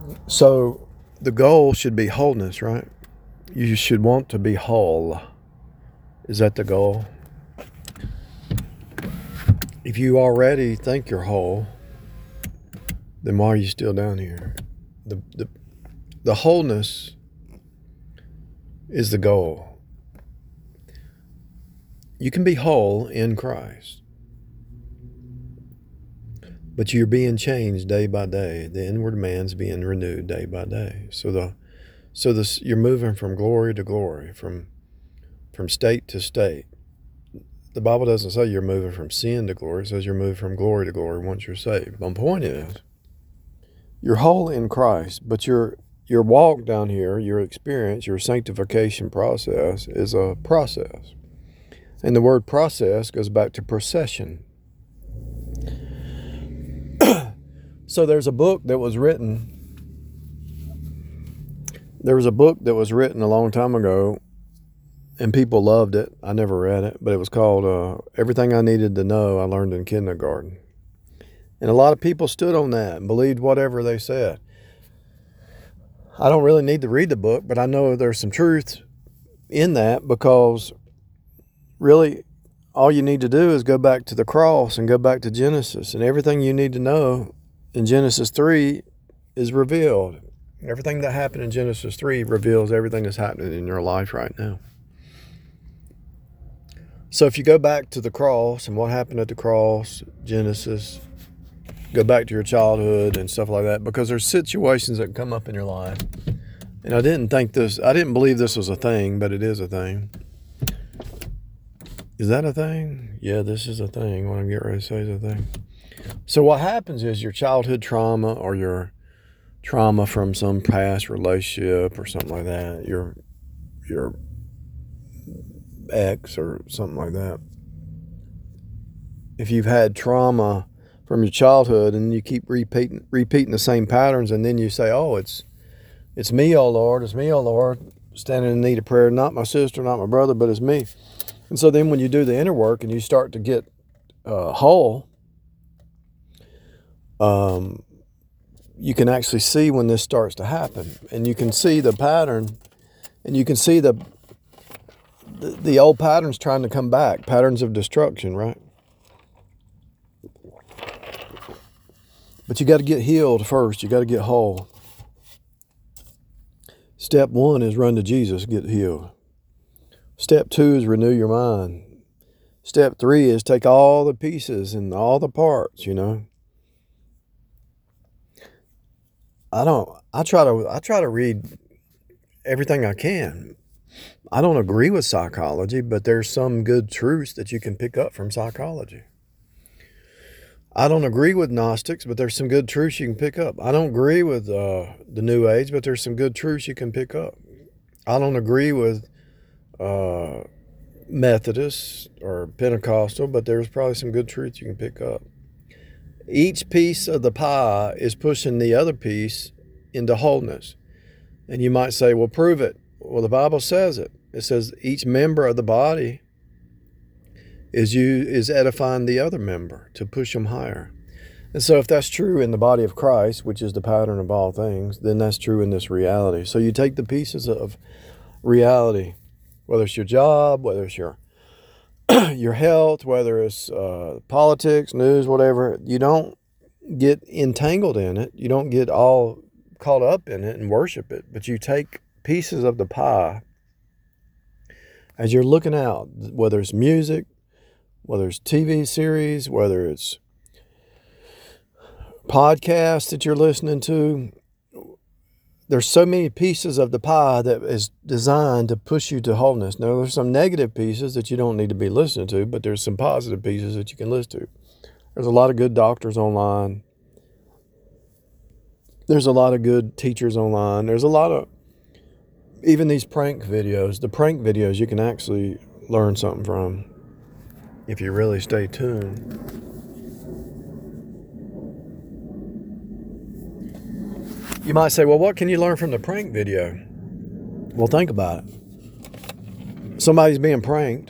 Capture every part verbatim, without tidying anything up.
So the goal should be wholeness, right? You should want to be whole. Is that the goal? If you already think you're whole, then why are you still down here? The, the, the wholeness is the goal. You can be whole in Christ, but you're being changed day by day. The inward man's being renewed day by day. So the so this you're moving from glory to glory, from from state to state. The Bible doesn't say you're moving from sin to glory. It says you're moving from glory to glory once you're saved. My point is, you're whole in Christ, but your your walk down here, your experience, your sanctification process is a process. And the word process goes back to procession. So there's a book that was written, there was a book that was written a long time ago, and people loved it. I never read it, but it was called uh, Everything I Needed to Know I Learned in Kindergarten. And a lot of people stood on that and believed whatever they said. I don't really need to read the book, but I know there's some truth in that, because really all you need to do is go back to the cross and go back to Genesis, and everything you need to know in Genesis three is revealed. Everything that happened in Genesis three reveals everything that's happening in your life right now. So if you go back to the cross and what happened at the cross, Genesis, go back to your childhood and stuff like that, because there's situations that come up in your life. And I didn't think this, I didn't believe this was a thing, but it is a thing. Is that a thing? Yeah, this is a thing. What I'm getting ready to say is a thing. So what happens is your childhood trauma, or your trauma from some past relationship or something like that, your your ex or something like that. If you've had trauma from your childhood and you keep repeating repeating the same patterns, and then you say, oh, it's it's me, oh Lord, it's me, oh Lord, standing in need of prayer, not my sister, not my brother, but it's me. And so then when you do the inner work and you start to get uh, whole, um, you can actually see when this starts to happen. And you can see the pattern, and you can see the, the, the old patterns trying to come back, patterns of destruction, right? But you got to get healed first. You got to get whole. Step one is run to Jesus, get healed. Step two is renew your mind. Step three is take all the pieces and all the parts, you know. I don't, I try to, I try to read everything I can. I don't agree with psychology, but there's some good truths that you can pick up from psychology. I don't agree with Gnostics, but there's some good truths you can pick up. I don't agree with uh, the New Age, but there's some good truths you can pick up. I don't agree with uh, Methodist or Pentecostal, but there's probably some good truths you can pick up. Each piece of the pie is pushing the other piece into wholeness. And you might say, well, prove it. Well, the Bible says it. It says each member of the body is you is edifying the other member to push them higher. And so if that's true in the body of Christ, which is the pattern of all things, then that's true in this reality. So you take the pieces of reality, whether it's your job, whether it's your your health, whether it's uh, politics, news, whatever, you don't get entangled in it. You don't get all caught up in it and worship it, but you take pieces of the pie as you're looking out, whether it's music, whether it's T V series, whether it's podcasts that you're listening to. There's so many pieces of the pie that is designed to push you to wholeness. Now, there's some negative pieces that you don't need to be listening to, but there's some positive pieces that you can listen to. There's a lot of good doctors online. There's a lot of good teachers online. There's a lot of, even these prank videos, the prank videos you can actually learn something from if you really stay tuned. You might say, well, what can you learn from the prank video? Well, think about it. Somebody's being pranked,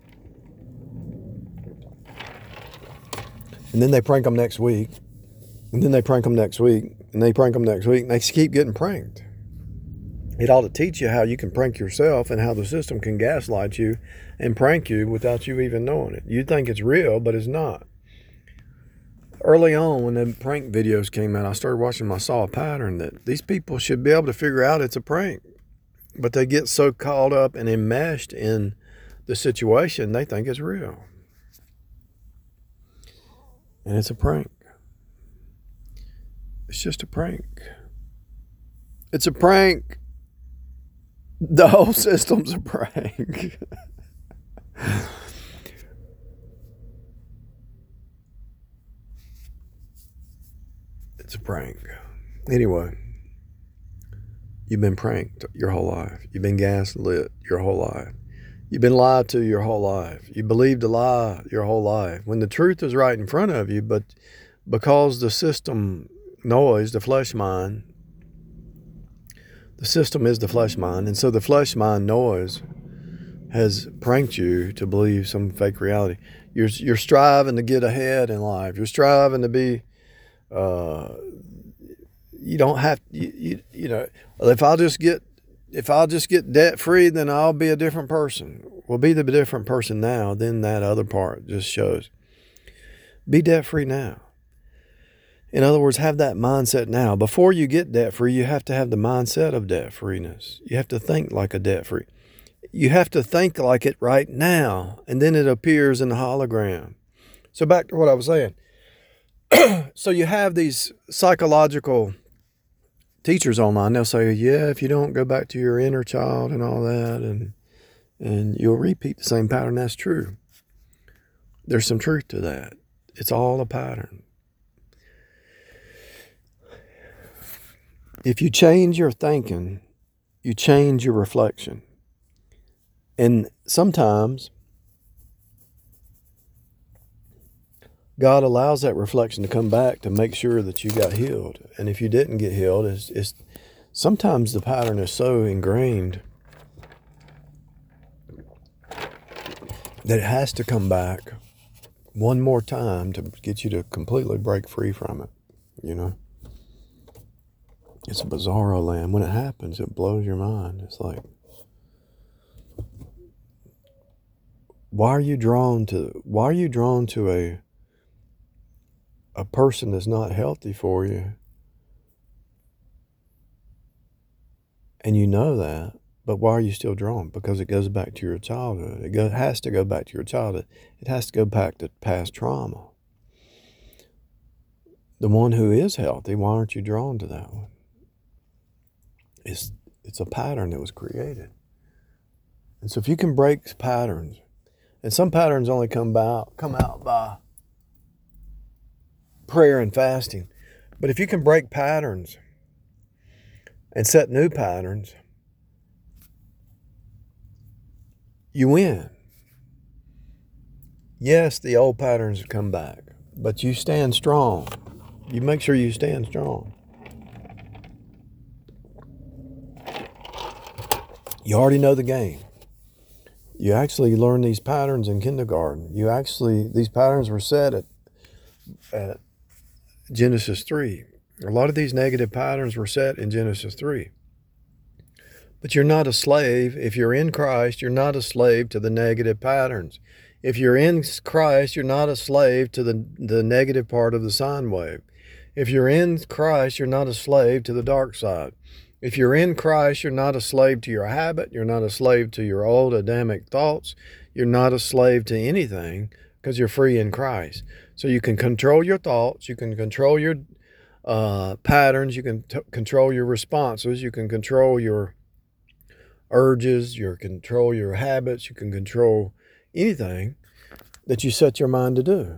and then they prank them next week, And then they prank them next week, and they prank them next week, and they keep getting pranked. It ought to teach you how you can prank yourself and how the system can gaslight you and prank you without you even knowing it. You think it's real, but it's not. Early on, when the prank videos came out, I started watching them. I saw a pattern that these people should be able to figure out it's a prank. But they get so caught up and enmeshed in the situation, they think it's real. And it's a prank. It's just a prank. It's a prank. The whole system's a prank. It's a prank. Anyway, you've been pranked your whole life. You've been gaslit your whole life. You've been lied to your whole life. You believed a lie your whole life when the truth is right in front of you, but because the system noise, the flesh mind, the system is the flesh mind, and so the flesh mind noise has pranked you to believe some fake reality. You're you're striving to get ahead in life. You're striving to be. Uh, you don't have you, you you know. If I'll just get if I'll just get debt free, then I'll be a different person. Well, be the different person now. Then that other part just shows. Be debt free now. In other words, have that mindset now. Before you get debt free, you have to have the mindset of debt freeness. You have to think like a debt free. You have to think like it right now, and then it appears in the hologram. So back to what I was saying. So you have these psychological teachers online. They'll say, yeah, if you don't go back to your inner child and all that, and and you'll repeat the same pattern. That's true. There's some truth to that. It's all a pattern. If you change your thinking, you change your reflection. And sometimes God allows that reflection to come back to make sure that you got healed. And if you didn't get healed, it's, it's sometimes the pattern is so ingrained that it has to come back one more time to get you to completely break free from it, you know? It's a bizarro land. When it happens, it blows your mind. It's like, why are you drawn to, why are you drawn to a, a person that's not healthy for you? And you know that, but why are you still drawn? Because it goes back to your childhood. It go, has to go back to your childhood. It has to go back to past trauma. The one who is healthy, why aren't you drawn to that one? It's, it's a pattern that was created. And so if you can break patterns, and some patterns only come out, come out by prayer and fasting. But if you can break patterns and set new patterns, you win. Yes, the old patterns come back, but you stand strong. You make sure you stand strong. You already know the game. You actually learn these patterns in kindergarten. You actually, these patterns were set at, at Genesis three. A lot of these negative patterns were set in Genesis three. But you're not a slave. If you're in Christ, you're not a slave to the negative patterns. If you're in Christ, you're not a slave to the, the negative part of the sine wave. If you're in Christ, you're not a slave to the dark side. If you're in Christ, you're not a slave to your habit. You're not a slave to your old Adamic thoughts. You're not a slave to anything because you're free in Christ. So you can control your thoughts. You can control your uh, patterns. You can t- control your responses. You can control your urges. You can control your habits. You can control anything that you set your mind to do.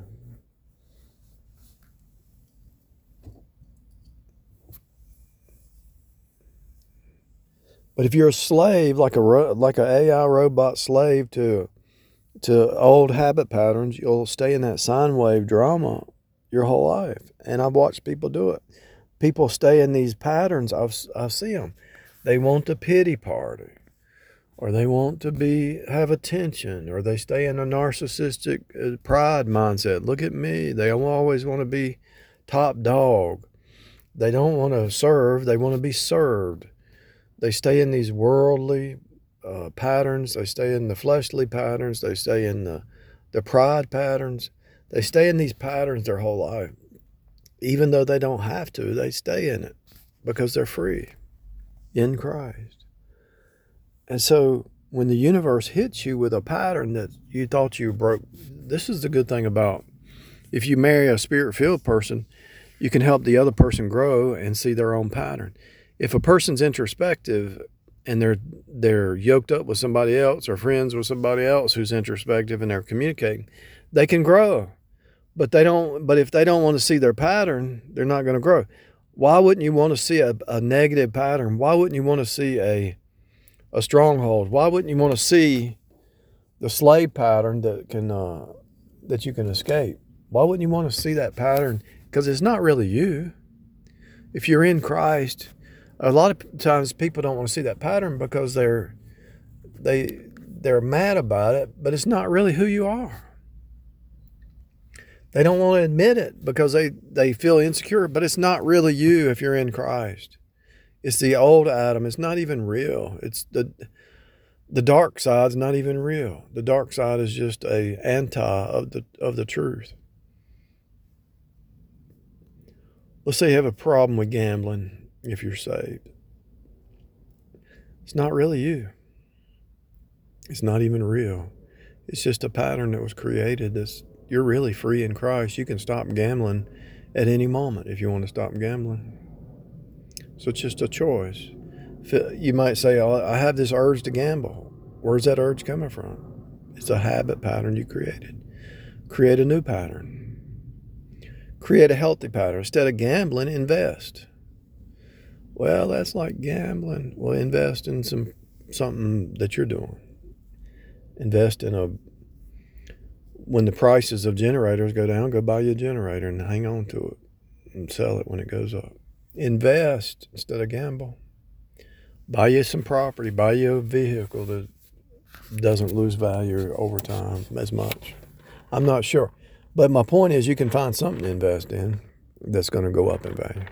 But if you're a slave, like a like an A I robot slave to to old habit patterns, you'll stay in that sine wave drama your whole life. And I've watched people do it. People stay in these patterns. I've I see them. They want the pity party, or they want to be have attention, or they stay in a narcissistic pride mindset. Look at me. They always want to be top dog. They don't want to serve. They want to be served. They stay in these worldly uh, patterns. They stay in the fleshly patterns. They stay in the, the pride patterns. They stay in these patterns their whole life. Even though they don't have to, they stay in it because they're free in Christ. And so when the universe hits you with a pattern that you thought you broke, this is the good thing about if you marry a spirit-filled person, you can help the other person grow and see their own pattern. If a person's introspective and they're they're yoked up with somebody else or friends with somebody else who's introspective and they're communicating, they can grow. But they don't. But if they don't want to see their pattern, they're not going to grow. Why wouldn't you want to see a, a negative pattern? Why wouldn't you want to see a a stronghold? Why wouldn't you want to see the slave pattern that can uh, that you can escape? Why wouldn't you want to see that pattern? Because it's not really you. If you're in Christ, a lot of times people don't want to see that pattern because they're they they're mad about it, but it's not really who you are. They don't want to admit it because they, they feel insecure, but it's not really you if you're in Christ. It's the old Adam. It's not even real. It's the the dark side's not even real. The dark side is just a anti of the of the truth. Let's say you have a problem with gambling if you're saved. It's not really you. It's not even real. It's just a pattern that was created that's you're really free in Christ. You can stop gambling at any moment if you want to stop gambling. So it's just a choice. You might say, oh, I have this urge to gamble. Where's that urge coming from? It's a habit pattern you created. Create a new pattern. Create a healthy pattern. Instead of gambling, invest. Well, that's like gambling. Well, invest in some something that you're doing. Invest in a when the prices of generators go down, go buy you a generator and hang on to it and sell it when it goes up. Invest instead of gamble. Buy you some property. Buy you a vehicle that doesn't lose value over time as much. I'm not sure. But my point is you can find something to invest in that's going to go up in value.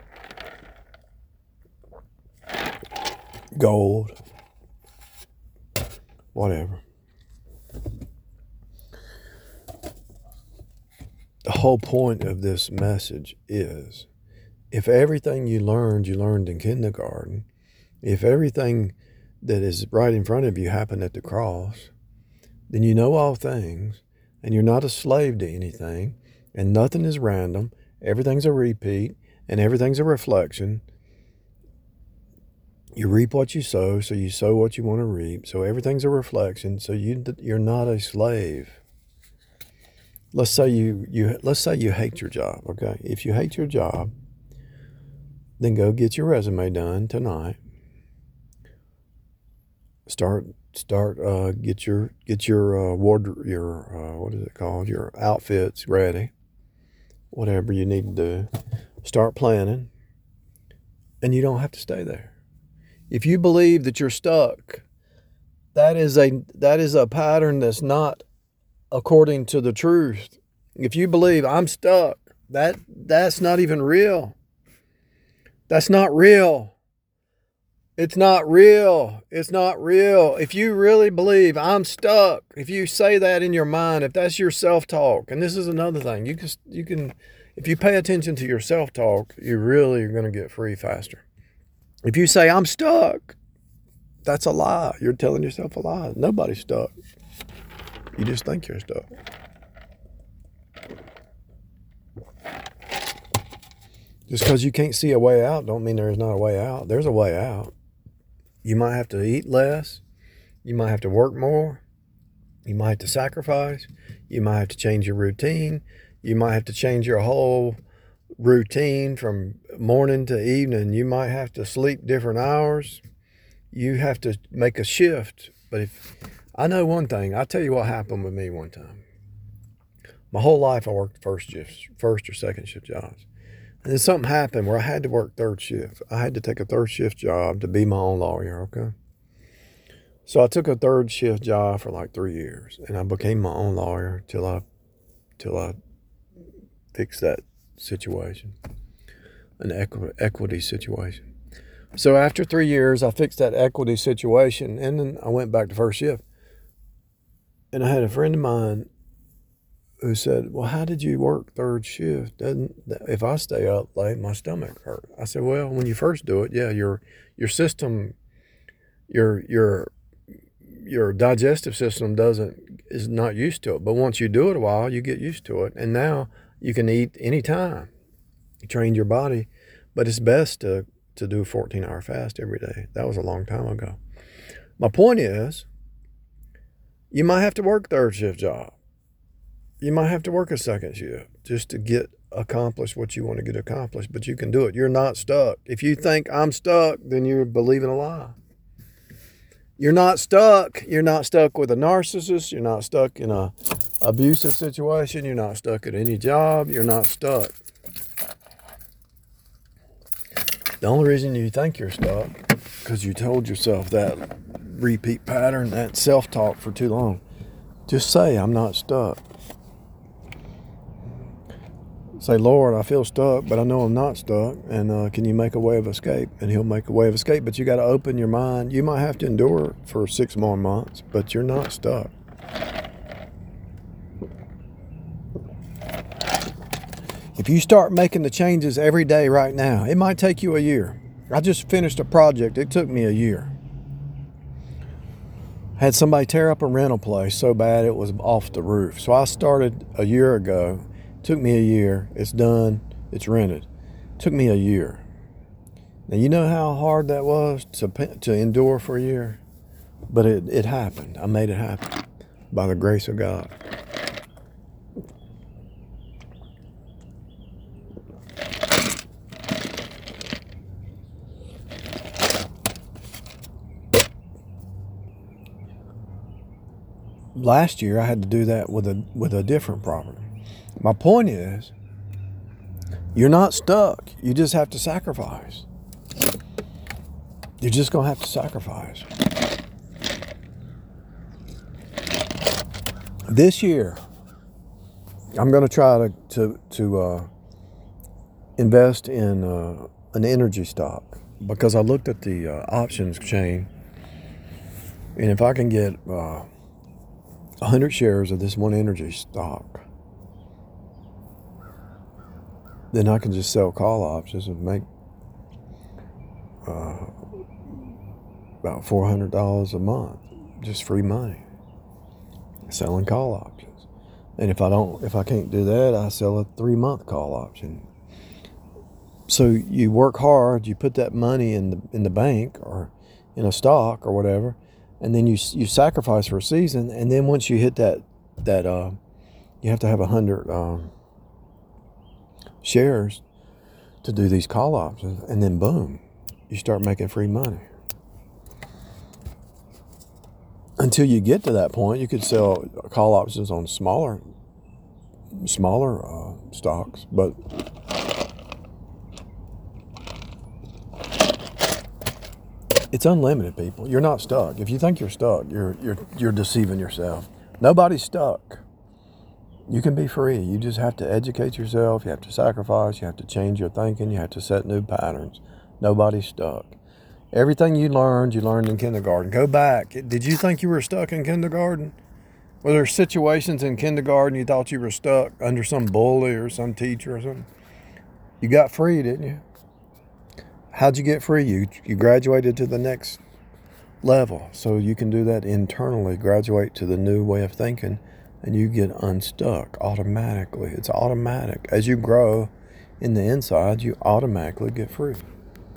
Gold. Whatever. The whole point of this message is if everything you learned, you learned in kindergarten, if everything that is right in front of you happened at the cross, then you know all things and you're not a slave to anything and nothing is random. Everything's a repeat and everything's a reflection. You reap what you sow, so you sow what you want to reap. So everything's a reflection. So you, you're not a slave. Let's say you, you let's say you hate your job, okay? If you hate your job, then go get your resume done tonight. Start start uh, get your get your uh, wardrobe your uh, what is it called? Your outfits ready. Whatever you need to do. Start planning. And you don't have to stay there. If you believe that you're stuck, that is a that is a pattern that's not according to the truth. If you believe I'm stuck, that that's not even real. That's not real. It's not real. It's not real. If you really believe I'm stuck, if you say that in your mind, if that's your self-talk, and this is another thing, you can you can if you pay attention to your self-talk, you really are going to get free faster. If you say I'm stuck, that's a lie. You're telling yourself a lie. Nobody's stuck. You just think you're stuck. Just because you can't see a way out don't mean there's not a way out. There's a way out. You might have to eat less. You might have to work more. You might have to sacrifice. You might have to change your routine. You might have to change your whole routine from morning to evening. You might have to sleep different hours. You have to make a shift. But if I know one thing, I'll tell you what happened with me one time. My whole life I worked first shift, first or second shift jobs. And then something happened where I had to work third shift. I had to take a third shift job to be my own lawyer, okay? So I took a third shift job for like three years, and I became my own lawyer till I, till I fixed that situation, an equi- equity situation. So after three years, I fixed that equity situation, and then I went back to first shift. And I had a friend of mine who said, well, how did you work third shift? Doesn't, if I stay up late, my stomach hurt. I said, well, when you first do it, yeah, your your system, your your your digestive system doesn't is not used to it. But once you do it a while, you get used to it. And now you can eat anytime. You trained your body. But it's best to, to do a fourteen hour fast every day. That was a long time ago. My point is, you might have to work third shift job. You might have to work a second shift just to get accomplished what you want to get accomplished, but you can do it. You're not stuck. If you think I'm stuck, then you're believing a lie. You're not stuck. You're not stuck with a narcissist. You're not stuck in a abusive situation. You're not stuck at any job. You're not stuck. The only reason you think you're stuck because you told yourself that repeat pattern, that self-talk for too long. Just say, I'm not stuck. Say, Lord, I feel stuck, but I know I'm not stuck. And uh, can you make a way of escape? And he'll make a way of escape. But you got to open your mind. You might have to endure for six more months, but you're not stuck. If you start making the changes every day right now, it might take you a year. I just finished a project. It took me a year. Had somebody tear up a rental place so bad it was off the roof. So I started a year ago. Took me a year. It's done. It's rented. Took me a year. Now, you know how hard that was to to endure for a year? But it, it happened. I made it happen by the grace of God. Last year, I had to do that with a with a different property. My point is, you're not stuck. You just have to sacrifice. You're just going to have to sacrifice. This year, I'm going to try to to, to uh, invest in uh, an energy stock because I looked at the uh, options chain, and if I can get uh, one hundred shares of this one energy stock, then I can just sell call options and make uh, about four hundred dollars a month, just free money, selling call options. And if I don't, if I can't do that, I sell a three-month call option. So you work hard, you put that money in the in the bank or in a stock or whatever, and then you you sacrifice for a season, and then once you hit that that uh, you have to have a hundred. Um, shares to do these call options, and then boom, you start making free money. Until you get to that point, you could sell call options on smaller smaller uh, stocks, but it's unlimited, people. You're not stuck. If you think you're stuck, you're you're you're deceiving yourself. Nobody's stuck. You can be free. You just have to educate yourself. You have to sacrifice. You have to change your thinking. You have to set new patterns. Nobody's stuck. Everything you learned, you learned in kindergarten. Go back. Did you think you were stuck in kindergarten? Were there situations in kindergarten you thought you were stuck under some bully or some teacher or something? You got free, didn't you? How'd you get free? You, you graduated to the next level. So you can do that internally. Graduate to the new way of thinking. And you get unstuck automatically. It's automatic. As you grow in the inside, you automatically get free.